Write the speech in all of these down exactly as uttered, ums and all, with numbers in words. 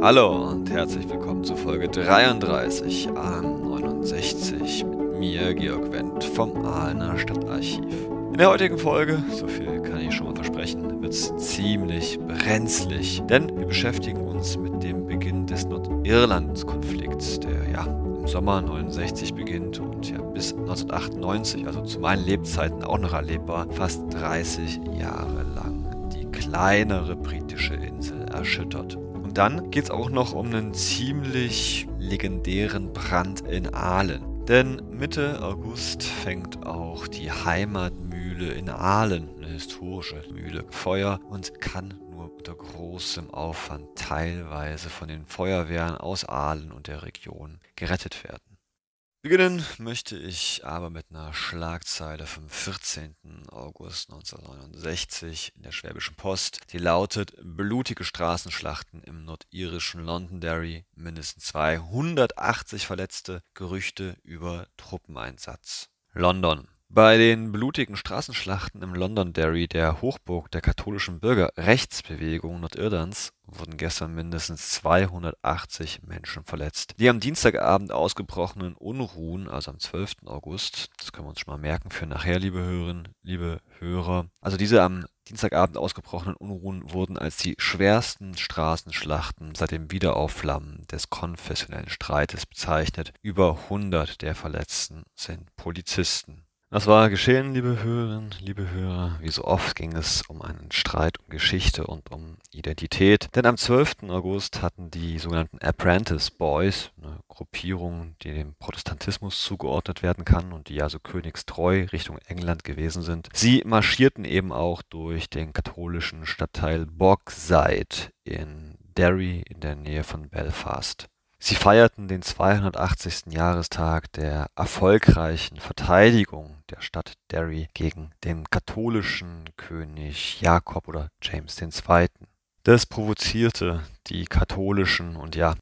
Hallo und herzlich willkommen zu Folge dreiunddreißig A M neunundsechzig mit mir, Georg Wendt vom Ahlener Stadtarchiv. In der heutigen Folge, so viel kann ich schon mal versprechen, wird es ziemlich brenzlig, denn wir beschäftigen uns mit dem Beginn des Nordirland-Konflikts, der ja im Sommer neunundsechzig beginnt und ja bis neunzehnhundertachtundneunzig, also zu meinen Lebzeiten auch noch erlebbar, fast dreißig Jahre lang die kleinere britische Insel erschüttert. Und dann geht es auch noch um einen ziemlich legendären Brand in Aalen. Denn Mitte August fängt auch die Heimatmühle in Aalen, eine historische Mühle, Feuer und kann nur unter großem Aufwand teilweise von den Feuerwehren aus Aalen und der Region gerettet werden. Beginnen möchte ich aber mit einer Schlagzeile vom vierzehnten August neunzehnhundertneunundsechzig in der Schwäbischen Post, die lautet: Blutige Straßenschlachten im nordirischen Londonderry, mindestens zweihundertachtzig Verletzte, Gerüchte über Truppeneinsatz. London. Bei den blutigen Straßenschlachten im Londonderry, der Hochburg der katholischen Bürgerrechtsbewegung Nordirlands, wurden gestern mindestens zweihundertachtzig Menschen verletzt. Die am Dienstagabend ausgebrochenen Unruhen, also am zwölften August, das können wir uns schon mal merken für nachher, liebe Hörerinnen, liebe Hörer, also diese am Dienstagabend ausgebrochenen Unruhen wurden als die schwersten Straßenschlachten seit dem Wiederaufflammen des konfessionellen Streites bezeichnet. Über hundert der Verletzten sind Polizisten. Das war geschehen, liebe Hörerinnen, liebe Hörer. Wie so oft ging es um einen Streit um Geschichte und um Identität. Denn am zwölften August hatten die sogenannten Apprentice Boys, eine Gruppierung, die dem Protestantismus zugeordnet werden kann und die also königstreu Richtung England gewesen sind. Sie marschierten eben auch durch den katholischen Stadtteil Bogside in Derry in der Nähe von Belfast. Sie feierten den zweihundertachtzigsten Jahrestag der erfolgreichen Verteidigung der Stadt Derry gegen den katholischen König Jakob oder James der Zweite. Das provozierte die katholischen und ja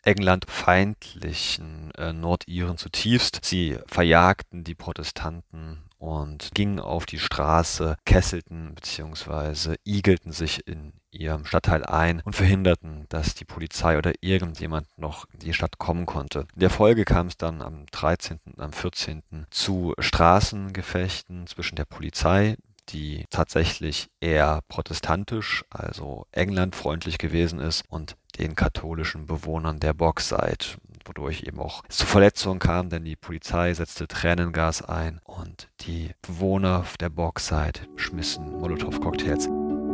englandfeindlichen äh, Nordiren zutiefst. Sie verjagten die Protestanten und gingen auf die Straße, kesselten bzw. igelten sich in ihrem Stadtteil ein und verhinderten, dass die Polizei oder irgendjemand noch in die Stadt kommen konnte. In der Folge kam es dann am dreizehnten und am vierzehnten zu Straßengefechten zwischen der Polizei, die tatsächlich eher protestantisch, also englandfreundlich gewesen ist, und den katholischen Bewohnern der Bogside, wodurch eben auch zu Verletzungen kam, denn die Polizei setzte Tränengas ein und die Bewohner der Bogside schmissen Molotow-Cocktails.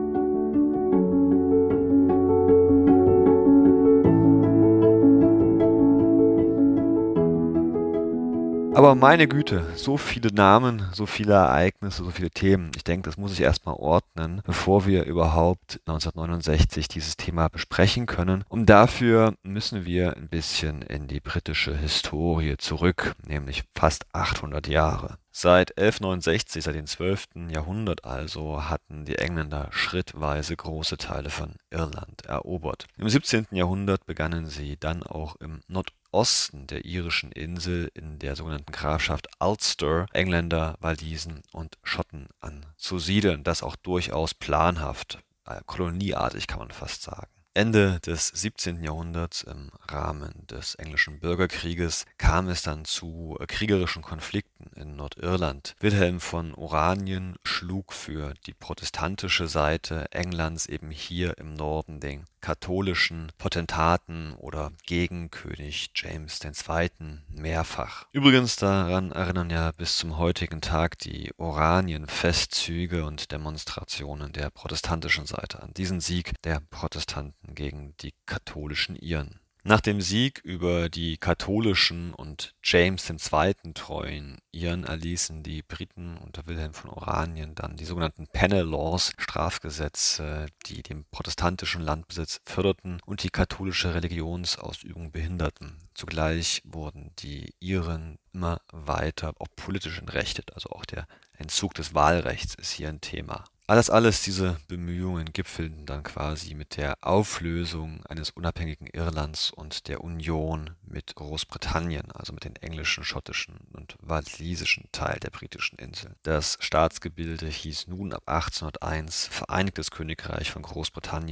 Aber meine Güte, so viele Namen, so viele Ereignisse, so viele Themen. Ich denke, das muss ich erstmal ordnen, bevor wir überhaupt neunzehnhundertneunundsechzig dieses Thema besprechen können. Und dafür müssen wir ein bisschen in die britische Historie zurück, nämlich fast achthundert Jahre. Seit elfhundertneunundsechzig, seit dem zwölften Jahrhundert also, hatten die Engländer schrittweise große Teile von Irland erobert. Im siebzehnten Jahrhundert begannen sie dann auch im Nordosten der irischen Insel in der sogenannten Grafschaft Ulster Engländer, Walisen und Schotten anzusiedeln. Das auch durchaus planhaft, äh, kolonieartig kann man fast sagen. Ende des siebzehnten Jahrhunderts im Rahmen des englischen Bürgerkrieges kam es dann zu kriegerischen Konflikten in Nordirland. Wilhelm von Oranien schlug für die protestantische Seite Englands eben hier im Norden den katholischen Potentaten oder gegen König James der Zweite mehrfach. Übrigens, daran erinnern ja bis zum heutigen Tag die Oranien-Festzüge und Demonstrationen der protestantischen Seite an diesen Sieg der Protestanten gegen die katholischen Iren. Nach dem Sieg über die katholischen und James der Zweite treuen Iren erließen die Briten unter Wilhelm von Oranien dann die sogenannten Penal Laws, Strafgesetze, die den protestantischen Landbesitz förderten und die katholische Religionsausübung behinderten. Zugleich wurden die Iren immer weiter auch politisch entrechtet, also auch der Entzug des Wahlrechts ist hier ein Thema. Alles, alles diese Bemühungen gipfelten dann quasi mit der Auflösung eines unabhängigen Irlands und der Union mit Großbritannien, also mit dem englischen, schottischen und walisischen Teil der britischen Insel. Das Staatsgebilde hieß nun ab achtzehnhunderteins Vereinigtes Königreich von Großbritannien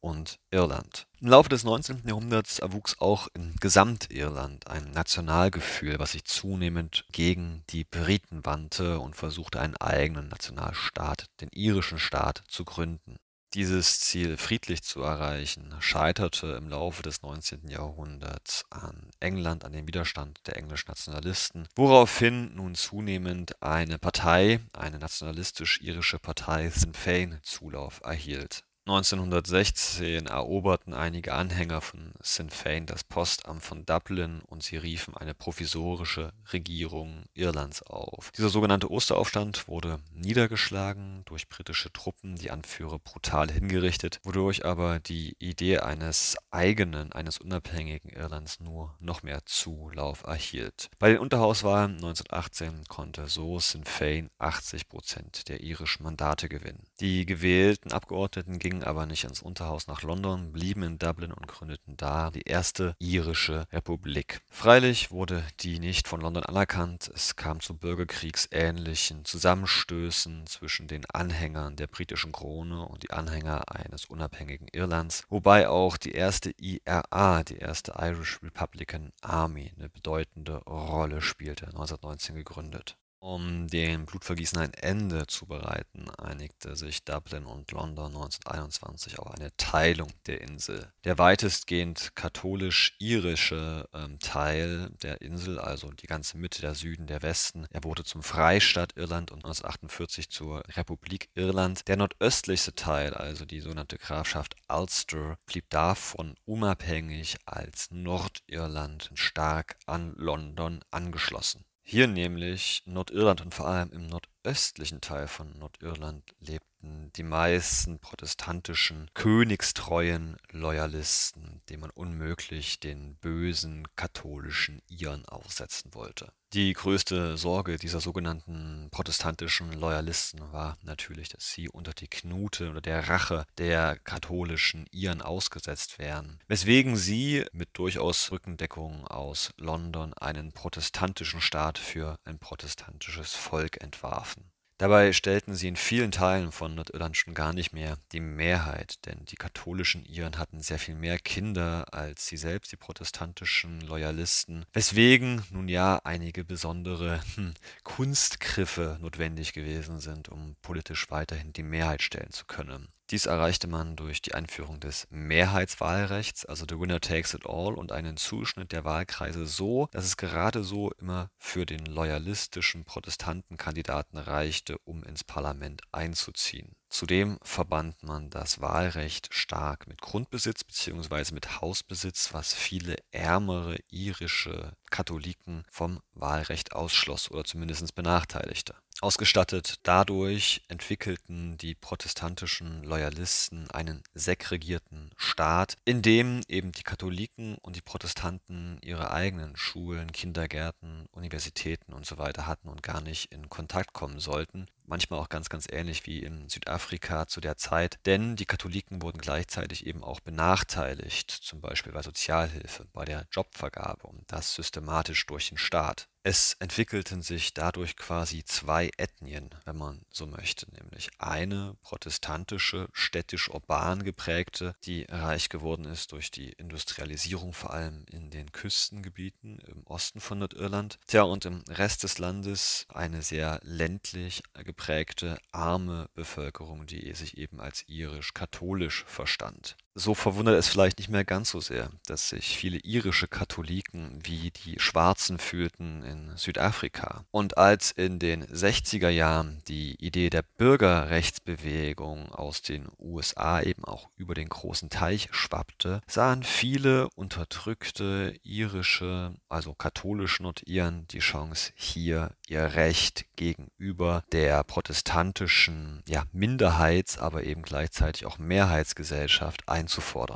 und Irland. Im Laufe des neunzehnten Jahrhunderts erwuchs auch in Gesamtirland ein Nationalgefühl, was sich zunehmend gegen die Briten wandte und versuchte, einen eigenen Nationalstaat, den irischen Staat, zu gründen. Dieses Ziel friedlich zu erreichen, scheiterte im Laufe des neunzehnten Jahrhunderts an England, an dem Widerstand der englischen Nationalisten, woraufhin nun zunehmend eine Partei, eine nationalistisch-irische Partei, Sinn Fein, Zulauf erhielt. neunzehnhundertsechzehn eroberten einige Anhänger von Sinn Fein das Postamt von Dublin und sie riefen eine provisorische Regierung Irlands auf. Dieser sogenannte Osteraufstand wurde niedergeschlagen durch britische Truppen, die Anführer brutal hingerichtet, wodurch aber die Idee eines eigenen, eines unabhängigen Irlands nur noch mehr Zulauf erhielt. Bei den Unterhauswahlen neunzehnhundertachtzehn konnte so Sinn Fein achtzig Prozent der irischen Mandate gewinnen. Die gewählten Abgeordneten gingen aber nicht ins Unterhaus nach London, blieben in Dublin und gründeten da die erste irische Republik. Freilich wurde die nicht von London anerkannt. Es kam zu bürgerkriegsähnlichen Zusammenstößen zwischen den Anhängern der britischen Krone und die Anhänger eines unabhängigen Irlands, wobei auch die erste I R A, die erste Irish Republican Army, eine bedeutende Rolle spielte, neunzehnhundertneunzehn gegründet. Um dem Blutvergießen ein Ende zu bereiten, einigte sich Dublin und London neunzehnhunderteinundzwanzig auf eine Teilung der Insel. Der weitestgehend katholisch-irische ähm, Teil der Insel, also die ganze Mitte, der Süden, der Westen, er wurde zum Freistaat Irland und neunzehnhundertachtundvierzig zur Republik Irland. Der nordöstlichste Teil, also die sogenannte Grafschaft Ulster, blieb davon unabhängig als Nordirland stark an London angeschlossen. Hier nämlich Nordirland und vor allem im nordöstlichen Teil von Nordirland lebten die meisten protestantischen, königstreuen Loyalisten, denen man unmöglich den bösen katholischen Iren aussetzen wollte. Die größte Sorge dieser sogenannten protestantischen Loyalisten war natürlich, dass sie unter die Knute oder der Rache der katholischen Iren ausgesetzt wären, weswegen sie mit durchaus Rückendeckung aus London einen protestantischen Staat für ein protestantisches Volk entwarfen. Dabei stellten sie in vielen Teilen von Nordirland schon gar nicht mehr die Mehrheit, denn die katholischen Iren hatten sehr viel mehr Kinder als sie selbst, die protestantischen Loyalisten, weswegen nun ja einige besondere hm, Kunstgriffe notwendig gewesen sind, um politisch weiterhin die Mehrheit stellen zu können. Dies erreichte man durch die Einführung des Mehrheitswahlrechts, also the winner takes it all, und einen Zuschnitt der Wahlkreise so, dass es gerade so immer für den loyalistischen Protestantenkandidaten reichte, um ins Parlament einzuziehen. Zudem verband man das Wahlrecht stark mit Grundbesitz bzw. mit Hausbesitz, was viele ärmere irische Katholiken vom Wahlrecht ausschloss oder zumindest benachteiligte. Ausgestattet dadurch entwickelten die protestantischen Loyalisten einen segregierten Staat, in dem eben die Katholiken und die Protestanten ihre eigenen Schulen, Kindergärten, Universitäten und so weiter hatten und gar nicht in Kontakt kommen sollten. Manchmal auch ganz, ganz ähnlich wie in Südafrika zu der Zeit, denn die Katholiken wurden gleichzeitig eben auch benachteiligt, zum Beispiel bei Sozialhilfe, bei der Jobvergabe und das systematisch durch den Staat. Es entwickelten sich dadurch quasi zwei Ethnien, wenn man so möchte, nämlich eine protestantische, städtisch-urban geprägte, die reich geworden ist durch die Industrialisierung, vor allem in den Küstengebieten im Osten von Nordirland. Tja, und im Rest des Landes eine sehr ländlich geprägte, arme Bevölkerung, die sich eben als irisch-katholisch verstand. So verwundert es vielleicht nicht mehr ganz so sehr, dass sich viele irische Katholiken wie die Schwarzen fühlten in Südafrika. Und als in den sechziger Jahren die Idee der Bürgerrechtsbewegung aus den U S A eben auch über den großen Teich schwappte, sahen viele unterdrückte irische, also katholische Nordiren die Chance, hier ihr Recht gegenüber der protestantischen, ja, Minderheits-, aber eben gleichzeitig auch Mehrheitsgesellschaft einzufordern. Die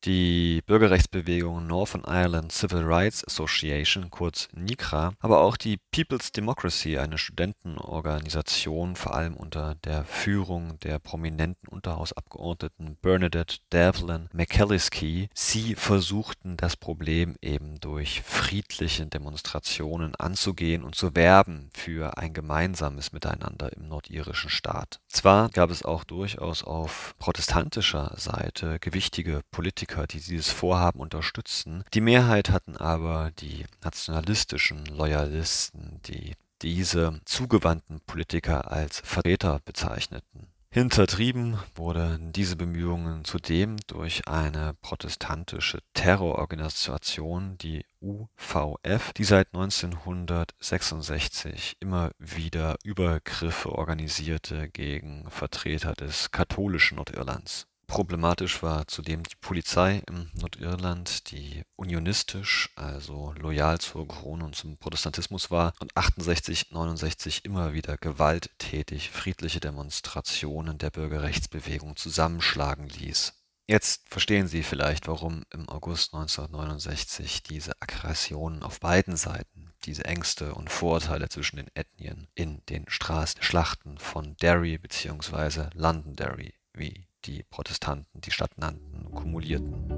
Die Bürgerrechtsbewegung Northern Ireland Civil Rights Association, kurz NICRA, aber auch die People's Democracy, eine Studentenorganisation, vor allem unter der Führung der prominenten Unterhausabgeordneten Bernadette Devlin McCalliskey. Sie versuchten das Problem eben durch friedliche Demonstrationen anzugehen und zu werben für ein gemeinsames Miteinander im nordirischen Staat. Zwar gab es auch durchaus auf protestantischer Seite gewichtige Politiker, die dieses Vorhaben unterstützten. Die Mehrheit hatten aber die nationalistischen Loyalisten, die diese zugewandten Politiker als Verräter bezeichneten. Hintertrieben wurden diese Bemühungen zudem durch eine protestantische Terrororganisation, die U V F, die seit neunzehnhundertsechsundsechzig immer wieder Übergriffe organisierte gegen Vertreter des katholischen Nordirlands. Problematisch war zudem die Polizei im Nordirland, die unionistisch, also loyal zur Krone und zum Protestantismus war und achtundsechzig neunundsechzig immer wieder gewalttätig friedliche Demonstrationen der Bürgerrechtsbewegung zusammenschlagen ließ. Jetzt verstehen Sie vielleicht, warum im August neunzehnhundertneunundsechzig diese Aggressionen auf beiden Seiten, diese Ängste und Vorurteile zwischen den Ethnien in den Straßenschlachten von Derry bzw. Londonderry, wie die Protestanten die Stadt nannten, kumulierten.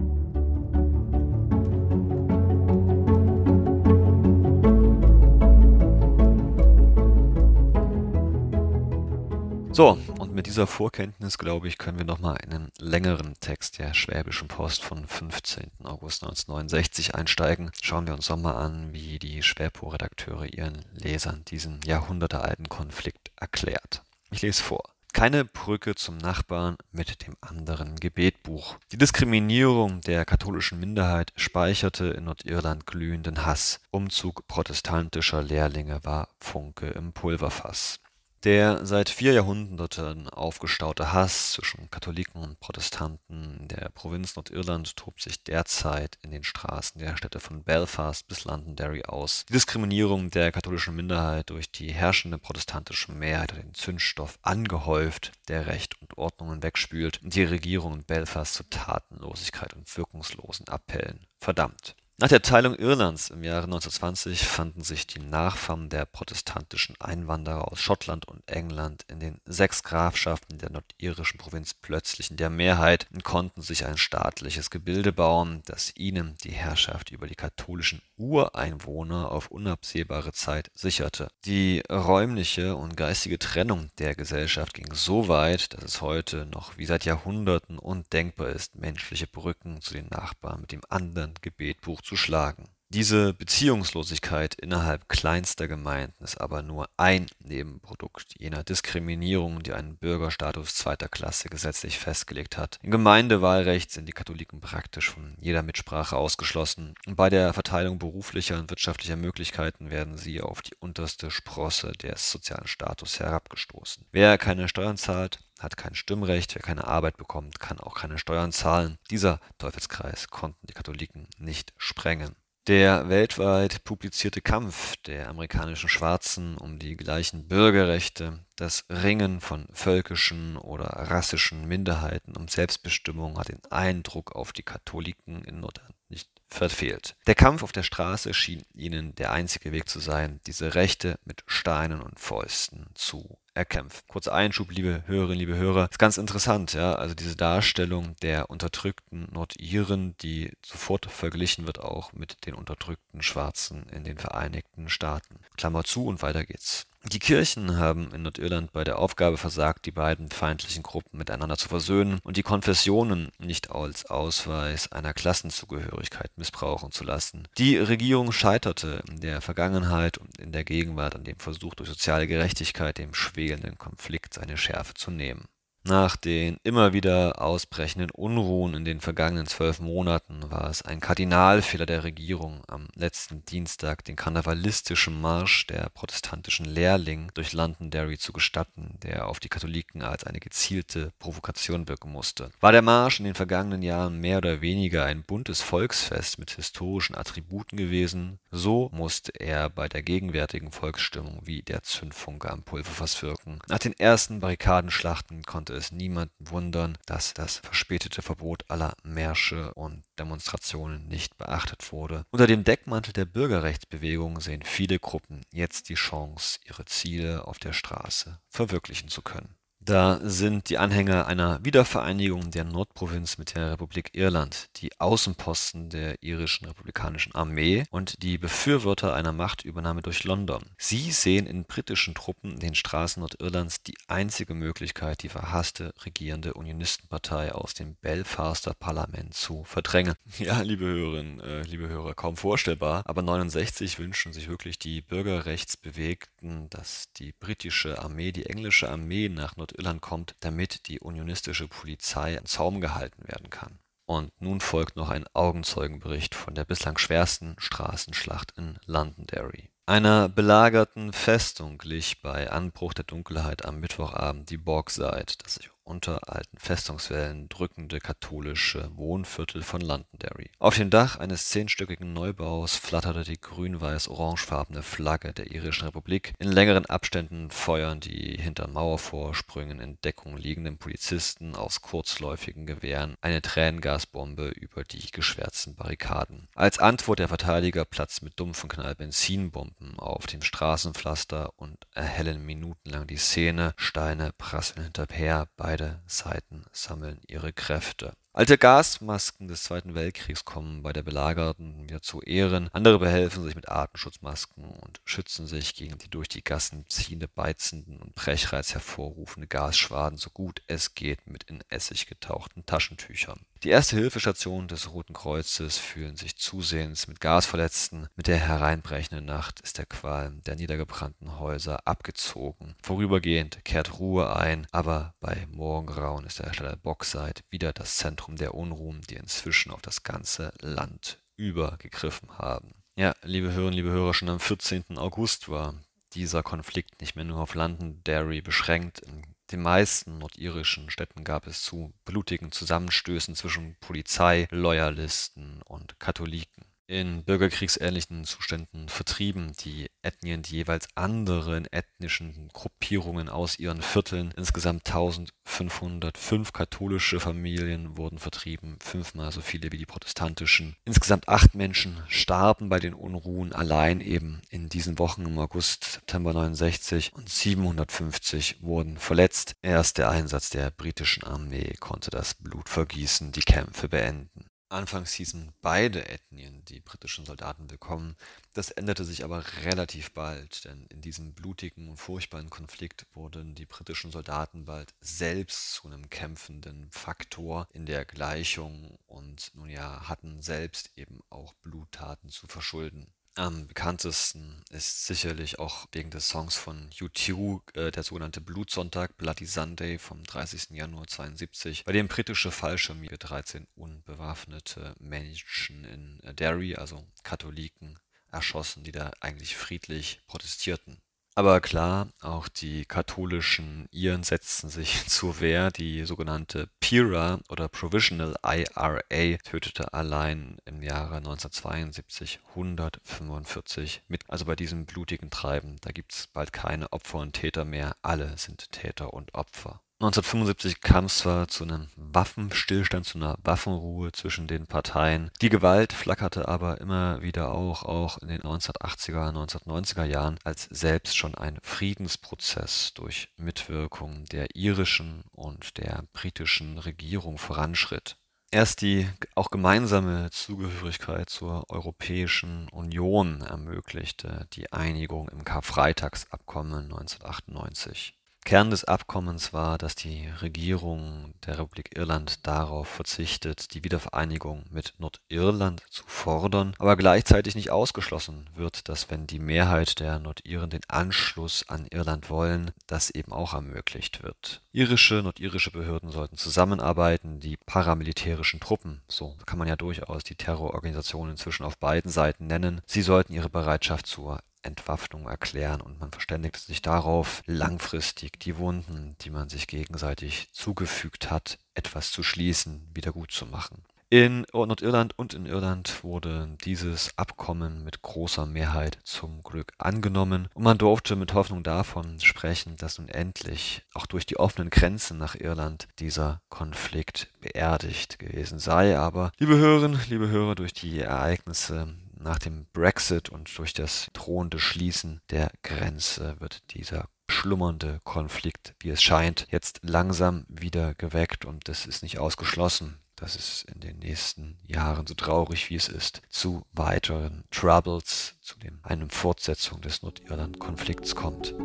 So, und mit dieser Vorkenntnis, glaube ich, können wir nochmal in einen längeren Text der Schwäbischen Post vom fünfzehnten August neunzehnhundertneunundsechzig einsteigen. Schauen wir uns nochmal an, wie die Schwäbo-Redakteure ihren Lesern diesen jahrhundertealten Konflikt erklärt. Ich lese vor. Keine Brücke zum Nachbarn mit dem anderen Gebetbuch. Die Diskriminierung der katholischen Minderheit speicherte in Nordirland glühenden Hass. Umzug protestantischer Lehrlinge war Funke im Pulverfass. Der seit vier Jahrhunderten aufgestaute Hass zwischen Katholiken und Protestanten in der Provinz Nordirland tobt sich derzeit in den Straßen der Städte von Belfast bis Londonderry aus. Die Diskriminierung der katholischen Minderheit durch die herrschende protestantische Mehrheit hat den Zündstoff angehäuft, der Recht und Ordnungen wegspült und die Regierung in Belfast zu Tatenlosigkeit und wirkungslosen Appellen verdammt. Nach der Teilung Irlands im Jahre neunzehnhundertzwanzig fanden sich die Nachfahren der protestantischen Einwanderer aus Schottland und England in den sechs Grafschaften der nordirischen Provinz plötzlich in der Mehrheit und konnten sich ein staatliches Gebilde bauen, das ihnen die Herrschaft über die katholischen Ureinwohner auf unabsehbare Zeit sicherte. Die räumliche und geistige Trennung der Gesellschaft ging so weit, dass es heute noch wie seit Jahrhunderten undenkbar ist, menschliche Brücken zu den Nachbarn mit dem anderen Gebetbuch zu schlagen. Diese Beziehungslosigkeit innerhalb kleinster Gemeinden ist aber nur ein Nebenprodukt jener Diskriminierung, die einen Bürgerstatus zweiter Klasse gesetzlich festgelegt hat. Im Gemeindewahlrecht sind die Katholiken praktisch von jeder Mitsprache ausgeschlossen und bei der Verteilung beruflicher und wirtschaftlicher Möglichkeiten werden sie auf die unterste Sprosse des sozialen Status herabgestoßen. Wer keine Steuern zahlt, hat kein Stimmrecht, wer keine Arbeit bekommt, kann auch keine Steuern zahlen. Dieser Teufelskreis konnten die Katholiken nicht sprengen. Der weltweit publizierte Kampf der amerikanischen Schwarzen um die gleichen Bürgerrechte, das Ringen von völkischen oder rassischen Minderheiten um Selbstbestimmung hat den Eindruck auf die Katholiken in Nordirland nicht verfehlt. Der Kampf auf der Straße schien ihnen der einzige Weg zu sein, diese Rechte mit Steinen und Fäusten zu erkämpfen. Kurzer Einschub, liebe Hörerinnen, liebe Hörer, ist ganz interessant, ja, also diese Darstellung der unterdrückten Nordiren, die sofort verglichen wird auch mit den unterdrückten Schwarzen in den Vereinigten Staaten. Klammer zu und weiter geht's. Die Kirchen haben in Nordirland bei der Aufgabe versagt, die beiden feindlichen Gruppen miteinander zu versöhnen und die Konfessionen nicht als Ausweis einer Klassenzugehörigkeit missbrauchen zu lassen. Die Regierung scheiterte in der Vergangenheit und in der Gegenwart an dem Versuch, durch soziale Gerechtigkeit dem schwelenden Konflikt seine Schärfe zu nehmen. Nach den immer wieder ausbrechenden Unruhen in den vergangenen zwölf Monaten war es ein Kardinalfehler der Regierung, am letzten Dienstag den karnevalistischen Marsch der protestantischen Lehrlinge durch Londonderry zu gestatten, der auf die Katholiken als eine gezielte Provokation wirken musste. War der Marsch in den vergangenen Jahren mehr oder weniger ein buntes Volksfest mit historischen Attributen gewesen, so musste er bei der gegenwärtigen Volksstimmung wie der Zündfunke am Pulverfass wirken. Nach den ersten Barrikadenschlachten konnte sollte es niemanden wundern, dass das verspätete Verbot aller Märsche und Demonstrationen nicht beachtet wurde. Unter dem Deckmantel der Bürgerrechtsbewegung sehen viele Gruppen jetzt die Chance, ihre Ziele auf der Straße verwirklichen zu können. Da sind die Anhänger einer Wiedervereinigung der Nordprovinz mit der Republik Irland, die Außenposten der irischen republikanischen Armee und die Befürworter einer Machtübernahme durch London. Sie sehen in britischen Truppen in den Straßen Nordirlands die einzige Möglichkeit, die verhasste regierende Unionistenpartei aus dem Belfaster Parlament zu verdrängen. Ja, liebe Hörerinnen, äh, liebe Hörer, kaum vorstellbar, aber neunundsechzig wünschen sich wirklich die Bürgerrechtsbewegten, dass die britische Armee, die englische Armee nach Nordirland Irland kommt, damit die unionistische Polizei am Zaum gehalten werden kann. Und nun folgt noch ein Augenzeugenbericht von der bislang schwersten Straßenschlacht in Londonderry. Einer belagerten Festung glich bei Anbruch der Dunkelheit am Mittwochabend die Bogside, das sich unter alten Festungswällen drückende katholische Wohnviertel von Londonderry. Auf dem Dach eines zehnstöckigen Neubaus flatterte die grün-weiß-orangefarbene Flagge der irischen Republik. In längeren Abständen feuern die hinter Mauervorsprüngen in Deckung liegenden Polizisten aus kurzläufigen Gewehren eine Tränengasbombe über die geschwärzten Barrikaden. Als Antwort der Verteidiger platzt mit dumpfen Knall Benzinbomben auf dem Straßenpflaster und erhellen minutenlang die Szene. Steine prasseln hinterher, beide Seiten sammeln ihre Kräfte. Alte Gasmasken des Zweiten Weltkriegs kommen bei der Belagerten wieder zu Ehren. Andere behelfen sich mit Atemschutzmasken und schützen sich gegen die durch die Gassen ziehende, beizenden und Brechreiz hervorrufende Gasschwaden so gut es geht mit in Essig getauchten Taschentüchern. Die Erste-Hilfe-Station des Roten Kreuzes fühlen sich zusehends mit Gasverletzten. Mit der hereinbrechenden Nacht ist der Qualm der niedergebrannten Häuser abgezogen. Vorübergehend kehrt Ruhe ein, aber bei Morgengrauen ist der Stadt Bogside wieder das Zentrum der Unruhen, die inzwischen auf das ganze Land übergegriffen haben. Ja, liebe Hörerinnen, liebe Hörer, schon am vierzehnten August war dieser Konflikt nicht mehr nur auf Londonderry beschränkt. In den meisten nordirischen Städten gab es zu blutigen Zusammenstößen zwischen Polizei, Loyalisten und Katholiken. In bürgerkriegsähnlichen Zuständen vertrieben die Ethnien die jeweils anderen ethnischen Gruppierungen aus ihren Vierteln. Insgesamt eintausendfünfhundertfünf katholische Familien wurden vertrieben, fünfmal so viele wie die protestantischen. Insgesamt acht Menschen starben bei den Unruhen allein eben in diesen Wochen im August, September neunundsechzig und siebenhundertfünfzig wurden verletzt. Erst der Einsatz der britischen Armee konnte das Blutvergießen, die Kämpfe beenden. Anfangs hießen beide Ethnien die britischen Soldaten willkommen. Das änderte sich aber relativ bald, denn in diesem blutigen und furchtbaren Konflikt wurden die britischen Soldaten bald selbst zu einem kämpfenden Faktor in der Gleichung und nun ja, hatten selbst eben auch Bluttaten zu verschulden. Am bekanntesten ist sicherlich auch wegen des Songs von U zwei äh, der sogenannte Blutsonntag, Bloody Sunday vom dreißigsten Januar zweiundsiebzig, bei dem britische Fallschirmjäger dreizehn unbewaffnete Menschen in Derry, also Katholiken, erschossen, die da eigentlich friedlich protestierten. Aber klar, auch die katholischen Iren setzten sich zur Wehr. Die sogenannte P I R A oder Provisional I R A tötete allein im Jahre neunzehnhundertzweiundsiebzig hundertfünfundvierzig mit. Also bei diesem blutigen Treiben, da gibt es bald keine Opfer und Täter mehr. Alle sind Täter und Opfer. neunzehnhundertfünfundsiebzig kam es zwar zu einem Waffenstillstand, zu einer Waffenruhe zwischen den Parteien. Die Gewalt flackerte aber immer wieder auch, auch in den neunzehnhundertachtziger, neunzehnhundertneunziger Jahren, als selbst schon ein Friedensprozess durch Mitwirkung der irischen und der britischen Regierung voranschritt. Erst die auch gemeinsame Zugehörigkeit zur Europäischen Union ermöglichte die Einigung im Karfreitagsabkommen neunzehnhundertachtundneunzig. Kern des Abkommens war, dass die Regierung der Republik Irland darauf verzichtet, die Wiedervereinigung mit Nordirland zu fordern, aber gleichzeitig nicht ausgeschlossen wird, dass, wenn die Mehrheit der Nordiren den Anschluss an Irland wollen, das eben auch ermöglicht wird. Irische, nordirische Behörden sollten zusammenarbeiten, die paramilitärischen Truppen, so kann man ja durchaus die Terrororganisation inzwischen auf beiden Seiten nennen, sie sollten ihre Bereitschaft zur Entwaffnung erklären und man verständigte sich darauf, langfristig die Wunden, die man sich gegenseitig zugefügt hat, etwas zu schließen, wieder gut zu machen. In Nordirland und in Irland wurde dieses Abkommen mit großer Mehrheit zum Glück angenommen und man durfte mit Hoffnung davon sprechen, dass nun endlich auch durch die offenen Grenzen nach Irland dieser Konflikt beerdigt gewesen sei. Aber liebe Hörerinnen, liebe Hörer, durch die Ereignisse nach dem Brexit und durch das drohende Schließen der Grenze wird dieser schlummernde Konflikt, wie es scheint, jetzt langsam wieder geweckt und es ist nicht ausgeschlossen, dass es in den nächsten Jahren, so traurig wie es ist, zu weiteren Troubles, zu dem, einer Fortsetzung des Nordirland-Konflikts kommt.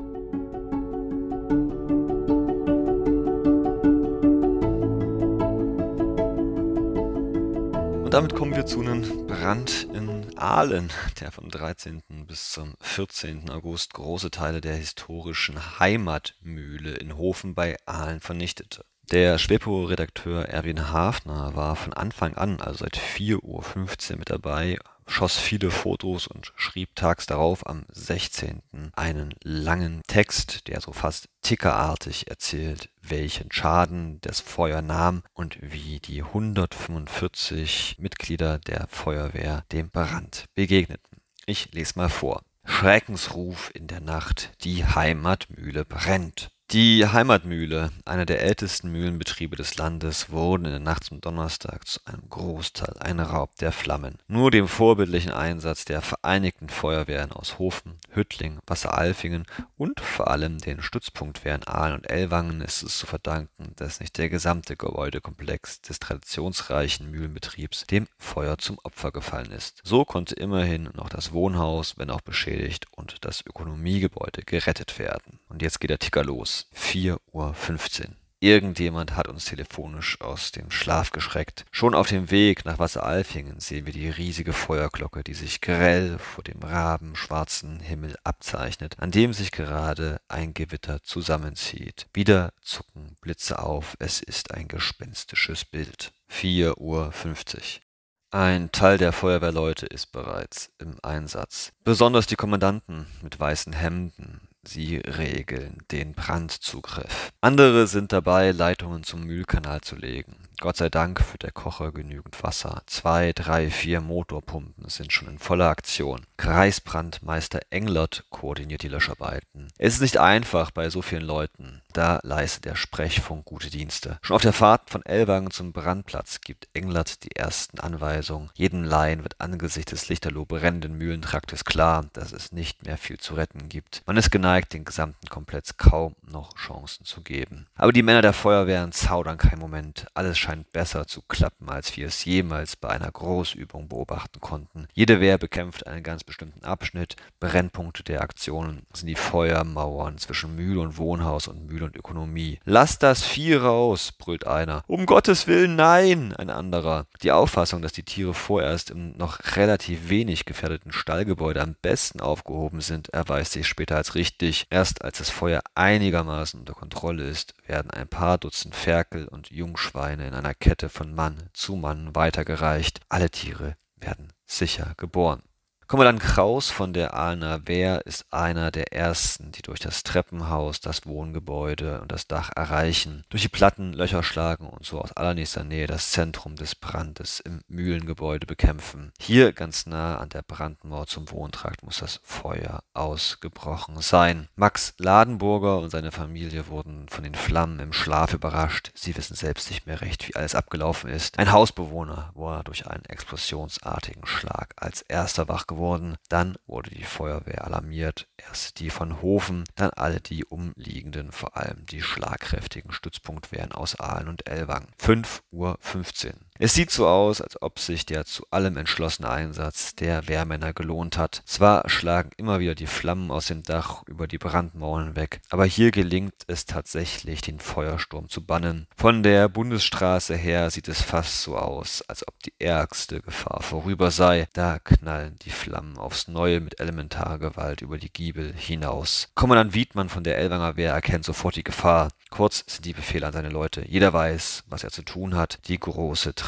Und damit kommen wir zu einem Brand in Aalen, der vom dreizehnten bis zum vierzehnten August große Teile der historischen Heimatmühle in Hofen bei Aalen vernichtete. Der Schwepo-Redakteur Erwin Hafner war von Anfang an, also seit vier Uhr fünfzehn mit dabei, schoss viele Fotos und schrieb tags darauf am sechzehnten einen langen Text, der so fast tickerartig erzählt, welchen Schaden das Feuer nahm und wie die hundertfünfundvierzig Mitglieder der Feuerwehr dem Brand begegneten. Ich lese mal vor. Schreckensruf in der Nacht, die Heimatmühle brennt. Die Heimatmühle, einer der ältesten Mühlenbetriebe des Landes, wurden in der Nacht zum Donnerstag zu einem Großteil ein Raub der Flammen. Nur dem vorbildlichen Einsatz der Vereinigten Feuerwehren aus Hofen, Hüttling, Wasseralfingen und vor allem den Stützpunktwehren Aalen und Ellwangen ist es zu verdanken, dass nicht der gesamte Gebäudekomplex des traditionsreichen Mühlenbetriebs dem Feuer zum Opfer gefallen ist. So konnte immerhin noch das Wohnhaus, wenn auch beschädigt, und das Ökonomiegebäude gerettet werden. Und jetzt geht der Ticker los. vier Uhr fünfzehn. Irgendjemand hat uns telefonisch aus dem Schlaf geschreckt. Schon auf dem Weg nach Wasseralfingen sehen wir die riesige Feuerglocke, die sich grell vor dem rabenschwarzen Himmel abzeichnet, an dem sich gerade ein Gewitter zusammenzieht. Wieder zucken Blitze auf, es ist ein gespenstisches Bild. vier Uhr fünfzig. Ein Teil der Feuerwehrleute ist bereits im Einsatz. Besonders die Kommandanten mit weißen Hemden. Sie regeln den Brandzugriff. Andere sind dabei, Leitungen zum Mühlkanal zu legen. Gott sei Dank führt der Kocher genügend Wasser. Zwei, drei, vier Motorpumpen sind schon in voller Aktion. Kreisbrandmeister Englert koordiniert die Löscharbeiten. Es ist nicht einfach bei so vielen Leuten. Da leistet der Sprechfunk gute Dienste. Schon auf der Fahrt von Ellwangen zum Brandplatz gibt Englert die ersten Anweisungen. Jedem Laien wird angesichts des lichterloh brennenden Mühlentraktes klar, dass es nicht mehr viel zu retten gibt. Man ist geneigt, den gesamten Komplex kaum noch Chancen zu geben. Aber die Männer der Feuerwehren zaudern keinen Moment. Alles scheint besser zu klappen, als wir es jemals bei einer Großübung beobachten konnten. Jede Wehr bekämpft einen ganz bestimmten Abschnitt. Brennpunkte der Aktionen sind die Feuermauern zwischen Mühle und Wohnhaus und Mühle und Ökonomie. Lasst das Vieh raus, brüllt einer. Um Gottes Willen, nein, ein anderer. Die Auffassung, dass die Tiere vorerst im noch relativ wenig gefährdeten Stallgebäude am besten aufgehoben sind, erweist sich später als richtig. Erst als das Feuer einigermaßen unter Kontrolle ist, werden ein paar Dutzend Ferkel und Jungschweine in einer Kette von Mann zu Mann weitergereicht. Alle Tiere werden sicher geboren. Kommandant Kraus von der Aalener Wehr ist einer der ersten, die durch das Treppenhaus, das Wohngebäude und das Dach erreichen, durch die Platten Löcher schlagen und so aus allernächster Nähe das Zentrum des Brandes im Mühlengebäude bekämpfen. Hier, ganz nah an der Brandmauer zum Wohntrakt, muss das Feuer ausgebrochen sein. Max Ladenburger und seine Familie wurden von den Flammen im Schlaf überrascht. Sie wissen selbst nicht mehr recht, wie alles abgelaufen ist. Ein Hausbewohner war durch einen explosionsartigen Schlag als erster wach geworden. Dann wurde die Feuerwehr alarmiert, erst die von Hofen, dann alle die umliegenden, vor allem die schlagkräftigen Stützpunktwehren aus Aalen und Ellwangen. fünf Uhr fünfzehn. Es sieht so aus, als ob sich der zu allem entschlossene Einsatz der Wehrmänner gelohnt hat. Zwar schlagen immer wieder die Flammen aus dem Dach über die Brandmauern weg, aber hier gelingt es tatsächlich, den Feuersturm zu bannen. Von der Bundesstraße her sieht es fast so aus, als ob die ärgste Gefahr vorüber sei. Da knallen die Flammen aufs Neue mit elementarer Gewalt über die Giebel hinaus. Kommandant Wiedmann von der Ellwanger Wehr erkennt sofort die Gefahr. Kurz sind die Befehle an seine Leute. Jeder weiß, was er zu tun hat. Die große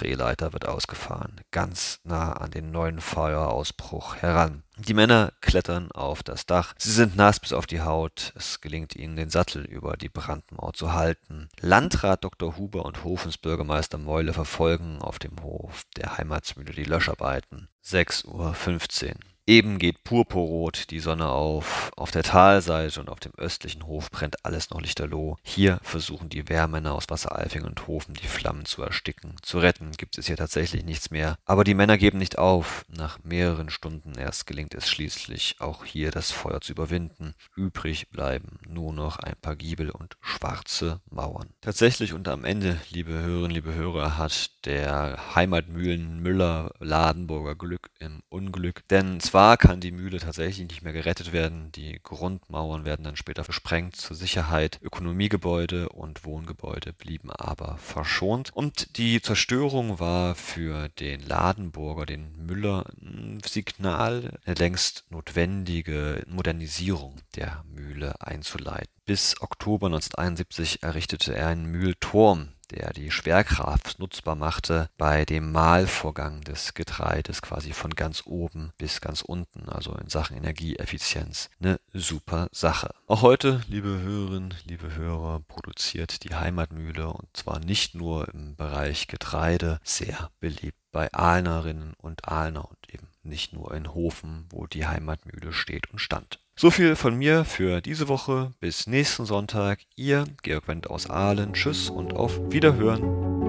Drehleiter wird ausgefahren, ganz nah an den neuen Feuerausbruch heran. Die Männer klettern auf das Dach. Sie sind nass bis auf die Haut. Es gelingt ihnen, den Sattel über die Brandmauer zu halten. Landrat Doktor Huber und Hofensbürgermeister Meule verfolgen auf dem Hof der Heimatsmühle die Löscharbeiten. sechs Uhr fünfzehn. Eben geht purpurrot die Sonne auf. Auf der Talseite und auf dem östlichen Hof brennt alles noch lichterloh. Hier versuchen die Wehrmänner aus Wasseralfing und Hofen die Flammen zu ersticken. Zu retten gibt es hier tatsächlich nichts mehr. Aber die Männer geben nicht auf. Nach mehreren Stunden erst gelingt es schließlich, auch hier das Feuer zu überwinden. Übrig bleiben nur noch ein paar Giebel und schwarze Mauern. Tatsächlich und am Ende, liebe Hörerinnen, liebe Hörer, hat der Heimatmühlen-Müller Ladenburger Glück im Unglück. Denn zwar kann die Mühle tatsächlich nicht mehr gerettet werden, die Grundmauern werden dann später versprengt zur Sicherheit, Ökonomiegebäude und Wohngebäude blieben aber verschont und die Zerstörung war für den Ladenburger, den Müller, ein Signal, eine längst notwendige Modernisierung der Mühle einzuleiten. Bis Oktober neunzehnhunderteinundsiebzig errichtete er einen Mühlturm, der die Schwerkraft nutzbar machte bei dem Mahlvorgang des Getreides quasi von ganz oben bis ganz unten, also in Sachen Energieeffizienz. Eine super Sache. Auch heute, liebe Hörerinnen, liebe Hörer, produziert die Heimatmühle und zwar nicht nur im Bereich Getreide, sehr beliebt bei Ahlnerinnen und Ahlner und eben nicht nur in Hofen, wo die Heimatmühle steht und stand. So viel von mir für diese Woche. Bis nächsten Sonntag. Ihr Georg Wendt aus Aalen. Tschüss und auf Wiederhören.